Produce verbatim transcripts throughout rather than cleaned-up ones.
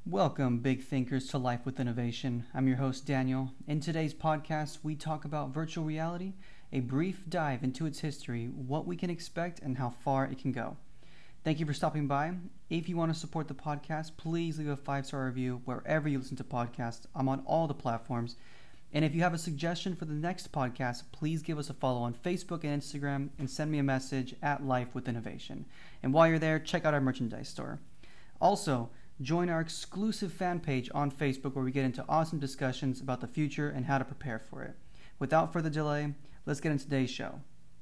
Welcome, big thinkers, to Life with Innovation. I'm your host, Daniel. In today's podcast, we talk about virtual reality, a brief dive into its history, what we can expect, and how far it can go. Thank you for stopping by. If you want to support the podcast, please leave a five-star review wherever you listen to podcasts. I'm on all the platforms. And if you have a suggestion for the next podcast, please give us a follow on Facebook and Instagram and send me a message at Life with Innovation. And while you're there, check out our merchandise store. Also, join our exclusive fan page on Facebook where we get into awesome discussions about the future and how to prepare for it. Without further delay, let's get into today's show.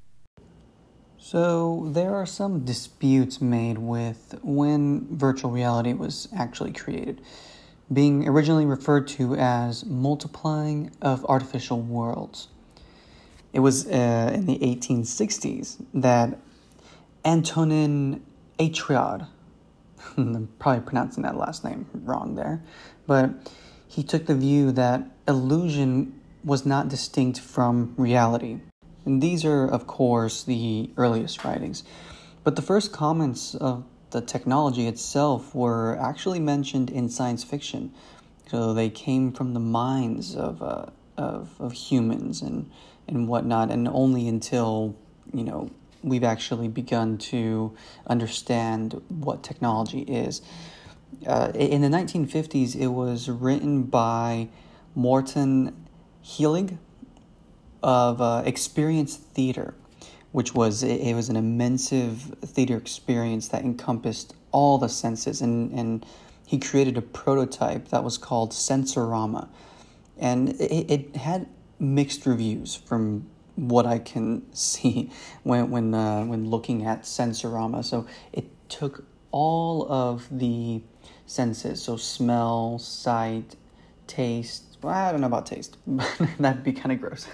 So, there are some disputes made with when virtual reality was actually created, being originally referred to as multiplying of artificial worlds. It was uh, in the eighteen sixties that Antonin Artaud, I'm probably pronouncing that last name wrong there, but he took the view that illusion was not distinct from reality. And these are, of course, the earliest writings. But the first comments of the technology itself were actually mentioned in science fiction. So they came from the minds of uh, of, of humans and, and whatnot, and only until, you know, we've actually begun to understand what technology is. Uh, in the nineteen fifties, it was written by Morton Heilig of uh, Experience Theater, which was it was an immense theater experience that encompassed all the senses, and, and he created a prototype that was called Sensorama, and it, it had mixed reviews from what I can see when when uh, when looking at Sensorama. So it took all of the senses, so smell, sight, taste. Well, I don't know about taste, that'd be kind of gross.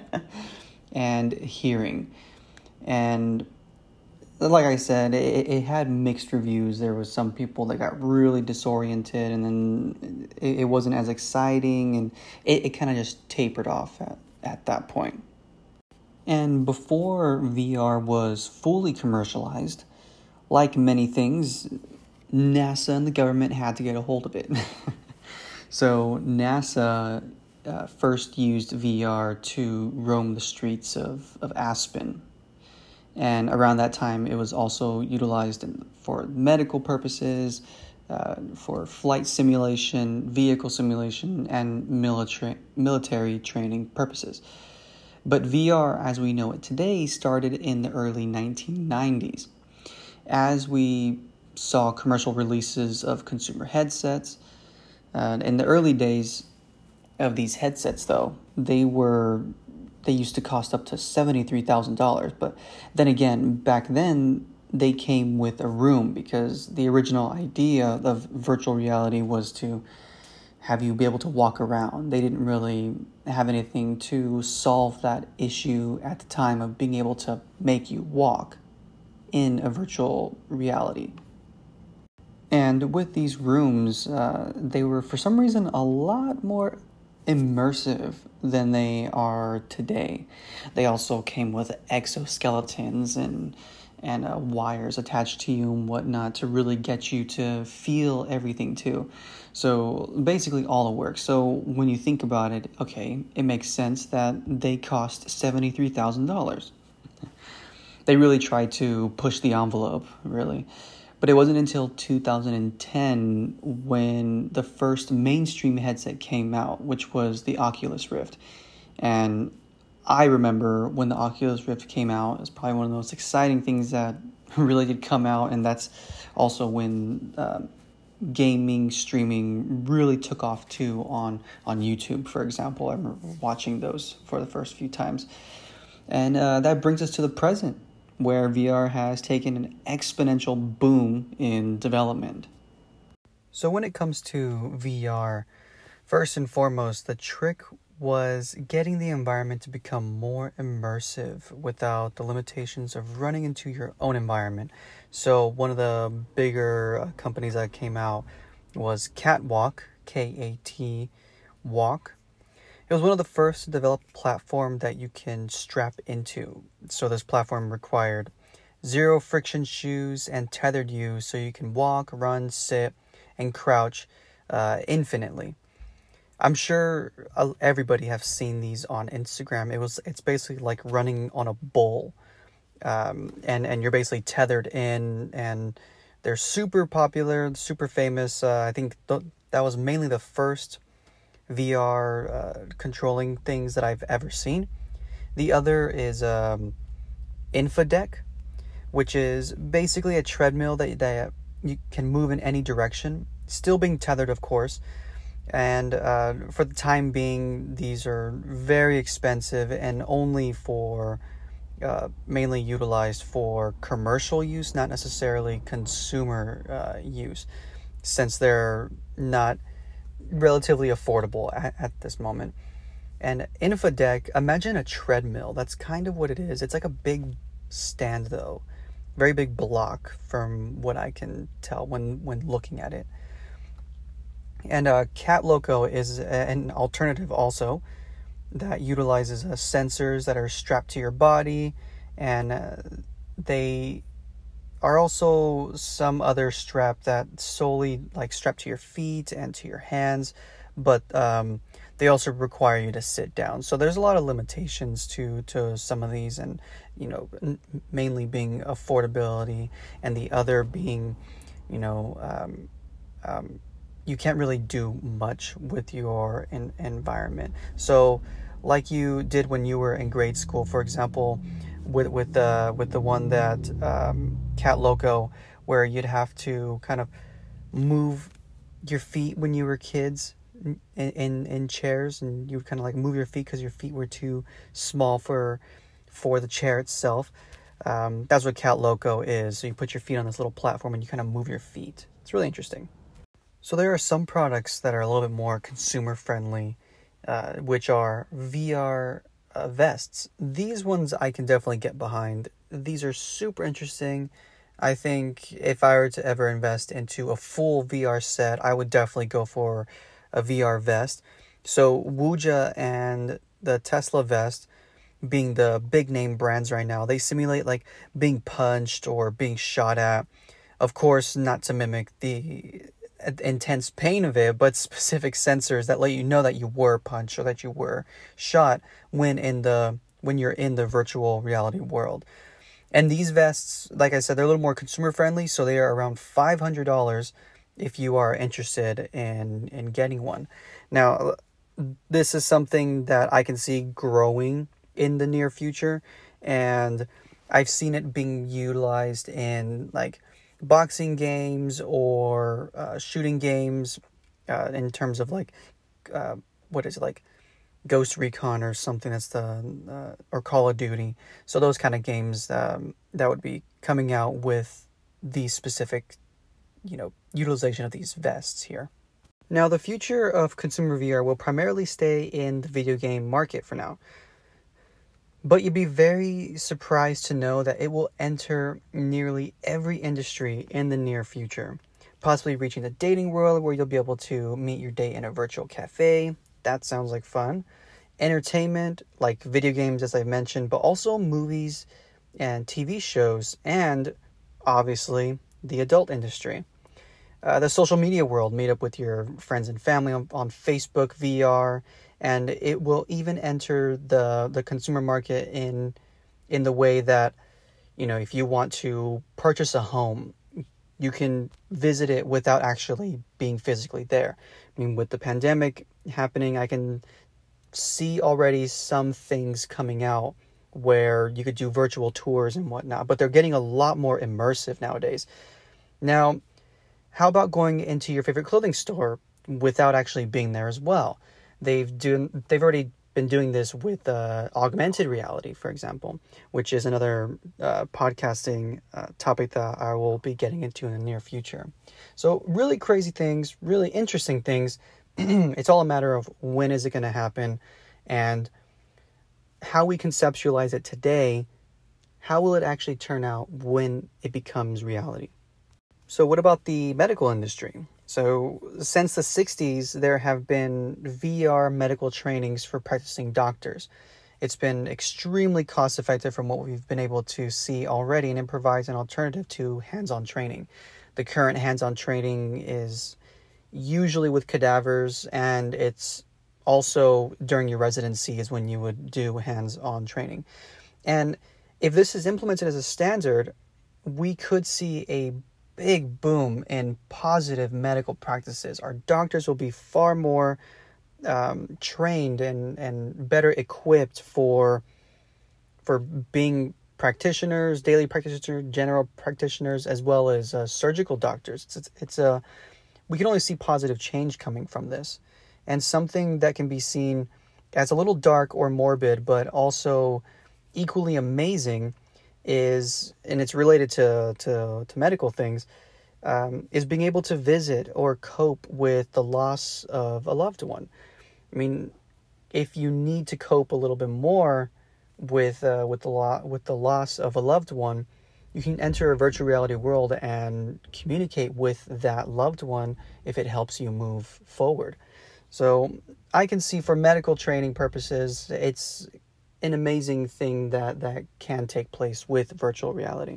And hearing, and like I said, it, it had mixed reviews. There was some people that got really disoriented, and then it, it wasn't as exciting, and it, it kind of just tapered off at, at that point. And before V R was fully commercialized, like many things, NASA and the government had to get a hold of it. So NASA uh, first used V R to roam the streets of, of Aspen. And around that time, it was also utilized in, for medical purposes, uh, for flight simulation, vehicle simulation, and military military training purposes. But V R, as we know it today, started in the early nineteen nineties. As we saw commercial releases of consumer headsets, uh, in the early days of these headsets, though, they were they used to cost up to seventy-three thousand dollars. But then again, back then, they came with a room, because the original idea of virtual reality was to have you be able to walk around. They didn't really have anything to solve that issue at the time of being able to make you walk in a virtual reality. And with these rooms, uh, they were, for some reason, a lot more immersive than they are today. They also came with exoskeletons and and uh, wires attached to you and whatnot to really get you to feel everything too. So basically all it works. So when you think about it, okay, it makes sense that they cost seventy-three thousand dollars. They really tried to push the envelope, really. But it wasn't until two thousand ten when the first mainstream headset came out, which was the Oculus Rift. And I remember when the Oculus Rift came out, it was probably one of the most exciting things that really did come out. And that's also when uh, gaming, streaming really took off too on, on YouTube, for example. I remember watching those for the first few times. And uh, that brings us to the present, where V R has taken an exponential boom in development. So when it comes to V R, first and foremost, the trick was getting the environment to become more immersive without the limitations of running into your own environment. So one of the bigger uh, companies that came out was Catwalk, K A T Walk. It was one of the first to develop a platform that you can strap into. So this platform required zero friction shoes and tethered you so you can walk, run, sit, and crouch uh, infinitely. I'm sure everybody have seen these on Instagram. It was it's basically like running on a bowl, um, and and you're basically tethered in, and they're super popular, super famous. Uh, I think th- that was mainly the first V R uh, controlling things that I've ever seen. The other is um, Infodeck, which is basically a treadmill that that you can move in any direction, still being tethered, of course. And uh, for the time being, these are very expensive and only for uh, mainly utilized for commercial use, not necessarily consumer uh, use, since they're not relatively affordable at, at this moment. And Infodeck, imagine a treadmill. That's kind of what it is. It's like a big stand, though, very big block from what I can tell when when looking at it. And uh, Cat Loco is an alternative also that utilizes uh, sensors that are strapped to your body, and uh, they are also some other strap that solely like strapped to your feet and to your hands, but um, they also require you to sit down. So there's a lot of limitations to to some of these, and you know, n- mainly being affordability, and the other being, you know, um, um, you can't really do much with your in- environment. So like you did when you were in grade school, for example, with with the with the one that um, Cat Loco, where you'd have to kind of move your feet when you were kids in in, in chairs, and you would kind of like move your feet because your feet were too small for for the chair itself. Um, that's what Cat Loco is. So you put your feet on this little platform and you kind of move your feet. It's really interesting. So there are some products that are a little bit more consumer friendly, uh, which are V R uh, vests. These ones I can definitely get behind. These are super interesting. I think if I were to ever invest into a full V R set, I would definitely go for a V R vest. So Wooja and the Tesla vest, being the big name brands right now, they simulate like being punched or being shot at. Of course, not to mimic the intense pain of it, but specific sensors that let you know that you were punched or that you were shot when in the when you're in the virtual reality world. And these vests, like I said, they're a little more consumer friendly, so they are around five hundred dollars if you are interested in in getting one. Now, this is something that I can see growing in the near future, and I've seen it being utilized in like boxing games or uh, shooting games, uh, in terms of like uh, what is it, like Ghost Recon or something, that's the uh, or Call of Duty. So those kind of games um, that would be coming out with the specific, you know, utilization of these vests here. Now, the future of consumer V R will primarily stay in the video game market for now. But you'd be very surprised to know that it will enter nearly every industry in the near future, possibly reaching the dating world where you'll be able to meet your date in a virtual cafe. That sounds like fun. Entertainment, like video games, as I mentioned, but also movies and T V shows, and obviously the adult industry. Uh, the social media world, made up with your friends and family on, on Facebook V R, and it will even enter the the consumer market in in the way that, you know, if you want to purchase a home, you can visit it without actually being physically there. I mean, with the pandemic happening, I can see already some things coming out where you could do virtual tours and whatnot, but they're getting a lot more immersive nowadays. Now, how about going into your favorite clothing store without actually being there as well? They've doing they've already been doing this with uh, augmented reality, for example, which is another uh, podcasting uh, topic that I will be getting into in the near future. So really crazy things, really interesting things. It's all a matter of when is it going to happen, and how we conceptualize it today. How will it actually turn out when it becomes reality? So what about the medical industry? So since the sixties, there have been V R medical trainings for practicing doctors. It's been extremely cost effective from what we've been able to see already, and it provides an alternative to hands-on training. The current hands-on training is usually with cadavers, and it's also during your residency is when you would do hands-on training. And if this is implemented as a standard, we could see a big boom in positive medical practices. Our doctors will be far more um, trained and, and better equipped for for being practitioners, daily practitioners, general practitioners, as well as uh, surgical doctors. It's, it's, it's a, we can only see positive change coming from this. And something that can be seen as a little dark or morbid, but also equally amazing is, and it's related to, to, to medical things, um, is being able to visit or cope with the loss of a loved one. I mean, if you need to cope a little bit more with uh, with the lo- with the loss of a loved one, you can enter a virtual reality world and communicate with that loved one if it helps you move forward. So I can see for medical training purposes, it's an amazing thing that, that can take place with virtual reality.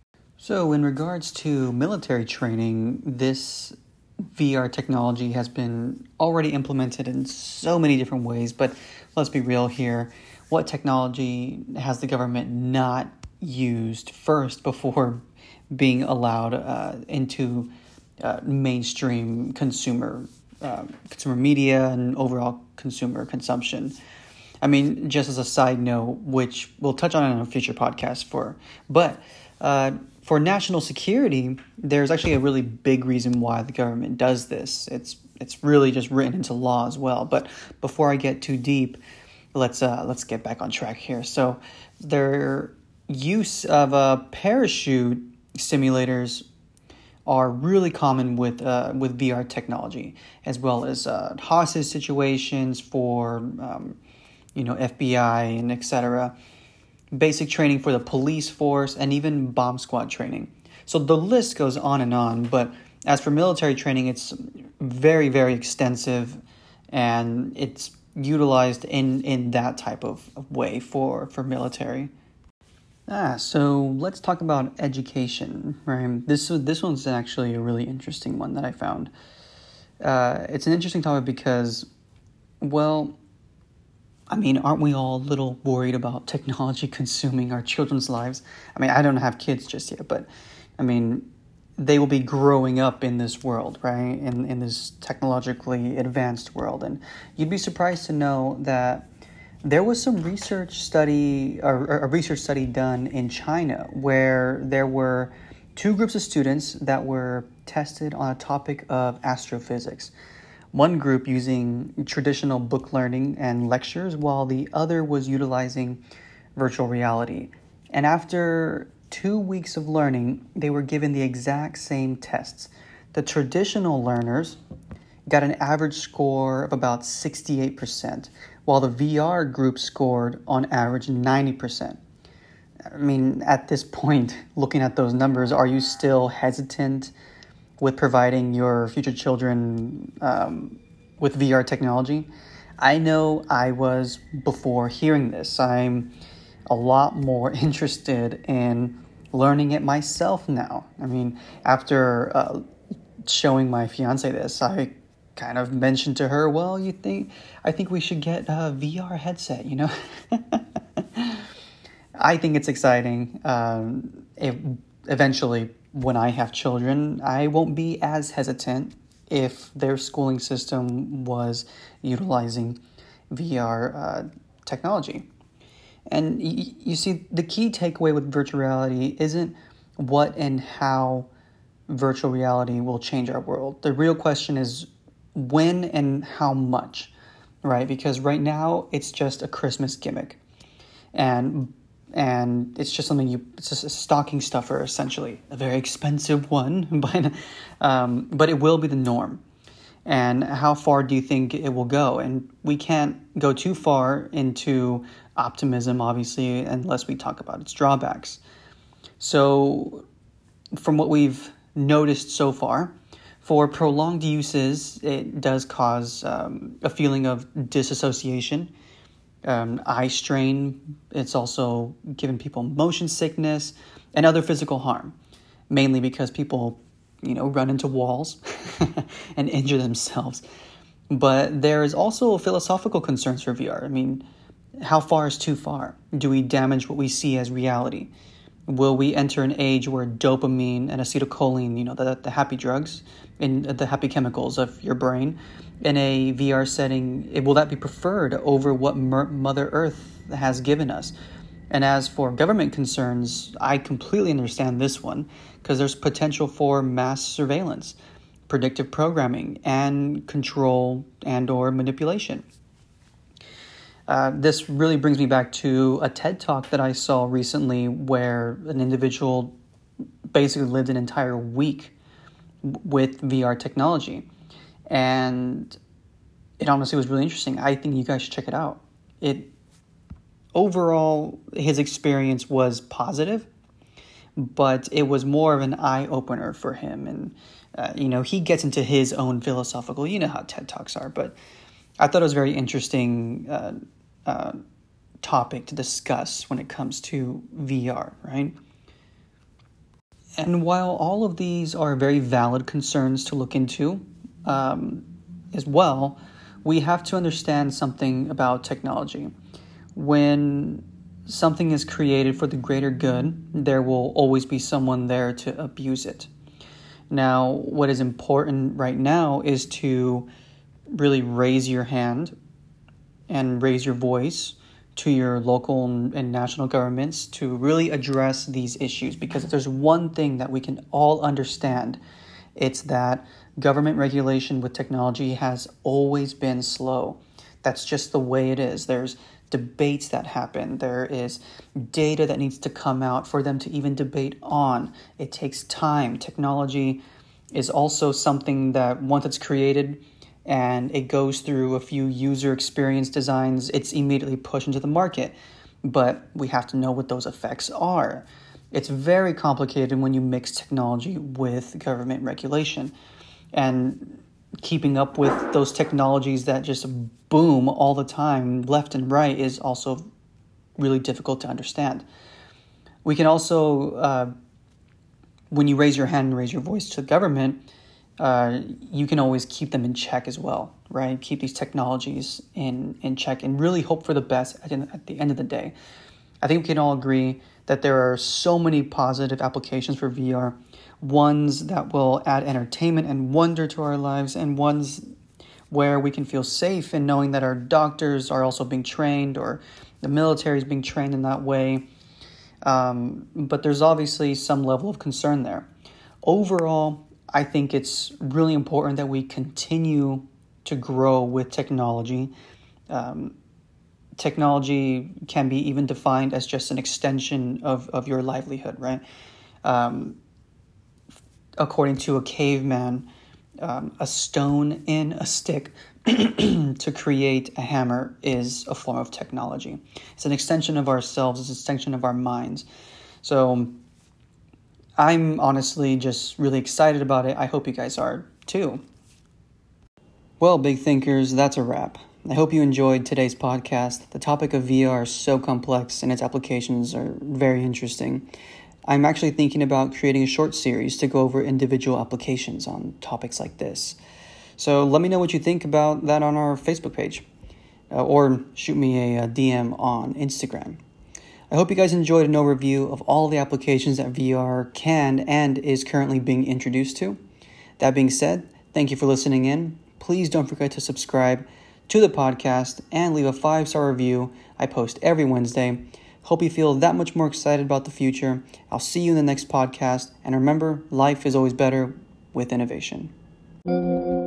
So in regards to military training, this V R technology has been already implemented in so many different ways, but let's be real here. What technology has the government not used first before being allowed uh, into uh, mainstream consumer uh, consumer media and overall consumer consumption? I mean, just as a side note, which we'll touch on in a future podcast for, but uh, for national security, there's actually a really big reason why the government does this. It's it's really just written into law as well. But before I get too deep, let's uh, let's get back on track here. So their use of uh, parachute simulators are really common with uh, with V R technology, as well as uh, hostage situations for um, you know F B I and et cetera. Basic training for the police force, and even bomb squad training. So the list goes on and on. But as for military training, it's very, very extensive, and it's utilized in, in that type of, of way for, for military. Ah, so let's talk about education, right? This this one's actually a really interesting one that I found. Uh, it's an interesting topic because, well, I mean, aren't we all a little worried about technology consuming our children's lives? I mean, I don't have kids just yet, but I mean, they will be growing up in this world, right? In in this technologically advanced world. And you'd be surprised to know that there was some research study, or a research study done in China where there were two groups of students that were tested on a topic of astrophysics. One group using traditional book learning and lectures, while the other was utilizing virtual reality. And after two weeks of learning, they were given the exact same tests. The traditional learners got an average score of about sixty-eight percent, while the V R group scored on average ninety percent. I mean, at this point, looking at those numbers, are you still hesitant with providing your future children um, with V R technology? I know I was before hearing this. I'm a lot more interested in learning it myself now. I mean, after uh, showing my fiance this, I kind of mentioned to her, well, you think, I think we should get a V R headset, you know? I think it's exciting. Um, if eventually, when I have children, I won't be as hesitant if their schooling system was utilizing V R uh, technology. And y- you see, the key takeaway with virtual reality isn't what and how virtual reality will change our world. The real question is when and how much, right? Because right now, it's just a Christmas gimmick. And And it's just something you, it's just a stocking stuffer, essentially. A very expensive one, but um, but it will be the norm. And how far do you think it will go? And we can't go too far into optimism, obviously, unless we talk about its drawbacks. So from what we've noticed so far, for prolonged uses, it does cause um, a feeling of disassociation, Um, eye strain. It's also given people motion sickness and other physical harm, mainly because people, you know, run into walls and injure themselves. But there is also philosophical concerns for V R. I mean, how far is too far? Do we damage what we see as reality? Will we enter an age where dopamine and acetylcholine, you know, the, the happy drugs, and the happy chemicals of your brain, in a V R setting, it, will that be preferred over what Mer- Mother Earth has given us? And as for government concerns, I completely understand this one, because there's potential for mass surveillance, predictive programming, and control and or manipulation. Uh, this really brings me back to a TED Talk that I saw recently where an individual basically lived an entire week with V R technology. And it honestly was really interesting. I think you guys should check it out. It overall, his experience was positive, but it was more of an eye-opener for him. And, uh, you know, he gets into his own philosophical, you know how TED Talks are, but I thought it was very interesting uh, uh, topic to discuss when it comes to V R, right? And while all of these are very valid concerns to look into um, as well, we have to understand something about technology. When something is created for the greater good, there will always be someone there to abuse it. Now, what is important right now is to really raise your hand and raise your voice to your local and national governments to really address these issues. Because if there's one thing that we can all understand, it's that government regulation with technology has always been slow. That's just the way it is. There's debates that happen. There is data that needs to come out for them to even debate on. It takes time. Technology is also something that once it's created and it goes through a few user experience designs, it's immediately pushed into the market. But we have to know what those effects are. It's very complicated when you mix technology with government regulation. And keeping up with those technologies that just boom all the time, left and right, is also really difficult to understand. We can also, uh, when you raise your hand and raise your voice to the government, uh, you can always keep them in check as well, right? Keep these technologies in, in check and really hope for the best at, at the end of the day. I think we can all agree that there are so many positive applications for V R, ones that will add entertainment and wonder to our lives, and ones where we can feel safe in knowing that our doctors are also being trained, or the military is being trained in that way. Um, but there's obviously some level of concern there. Overall, I think it's really important that we continue to grow with technology. Um, technology can be even defined as just an extension of, of your livelihood, right? Um, according to a caveman, um, a stone in a stick to create a hammer is a form of technology. It's an extension of ourselves. It's an extension of our minds. So I'm honestly just really excited about it. I hope you guys are too. Well, big thinkers, that's a wrap. I hope you enjoyed today's podcast. The topic of V R is so complex and its applications are very interesting. I'm actually thinking about creating a short series to go over individual applications on topics like this. So let me know what you think about that on our Facebook page, uh, or shoot me a, a D M on Instagram. I hope you guys enjoyed an overview of all the applications that V R can and is currently being introduced to. That being said, thank you for listening in. Please don't forget to subscribe to the podcast and leave a five-star review. I post every Wednesday. Hope you feel that much more excited about the future. I'll see you in the next podcast. And remember, life is always better with innovation.